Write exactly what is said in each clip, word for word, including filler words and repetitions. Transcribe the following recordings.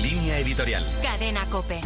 Línea editorial. Cadena COPE.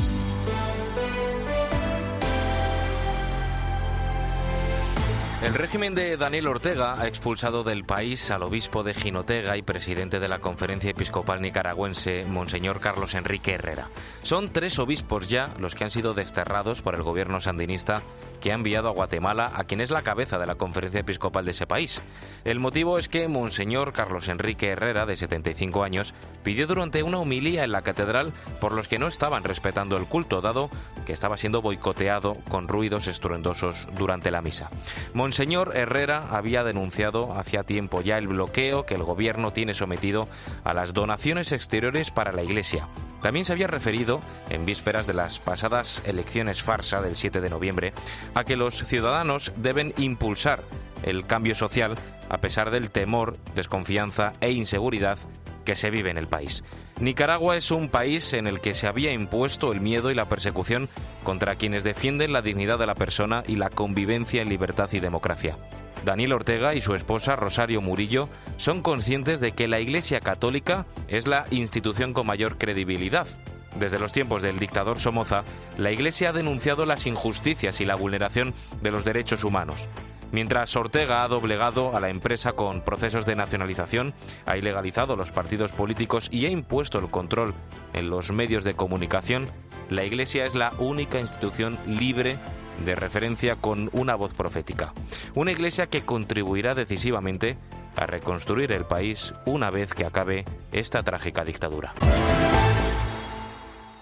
El régimen de Daniel Ortega ha expulsado del país al obispo de Jinotega y presidente de la Conferencia Episcopal Nicaragüense, Monseñor Carlos Enrique Herrera. Son tres obispos ya los que han sido desterrados por el gobierno sandinista, que ha enviado a Guatemala a quien es la cabeza de la Conferencia Episcopal de ese país. El motivo es que Monseñor Carlos Enrique Herrera, de setenta y cinco años, pidió durante una homilía en la catedral por los que no estaban respetando el culto, dado que estaba siendo boicoteado con ruidos estruendosos durante la misa. Monseñor Herrera había denunciado hacía tiempo ya el bloqueo que el gobierno tiene sometido a las donaciones exteriores para la Iglesia. También se había referido, en vísperas de las pasadas elecciones farsa del siete de noviembre, a que los ciudadanos deben impulsar el cambio social a pesar del temor, desconfianza e inseguridad que se vive en el país. Nicaragua es un país en el que se había impuesto el miedo y la persecución contra quienes defienden la dignidad de la persona y la convivencia en libertad y democracia. Daniel Ortega y su esposa Rosario Murillo son conscientes de que la Iglesia Católica es la institución con mayor credibilidad. Desde los tiempos del dictador Somoza, la Iglesia ha denunciado las injusticias y la vulneración de los derechos humanos. Mientras Ortega ha doblegado a la empresa con procesos de nacionalización, ha ilegalizado los partidos políticos y ha impuesto el control en los medios de comunicación, la Iglesia es la única institución libre de referencia con una voz profética. Una Iglesia que contribuirá decisivamente a reconstruir el país una vez que acabe esta trágica dictadura.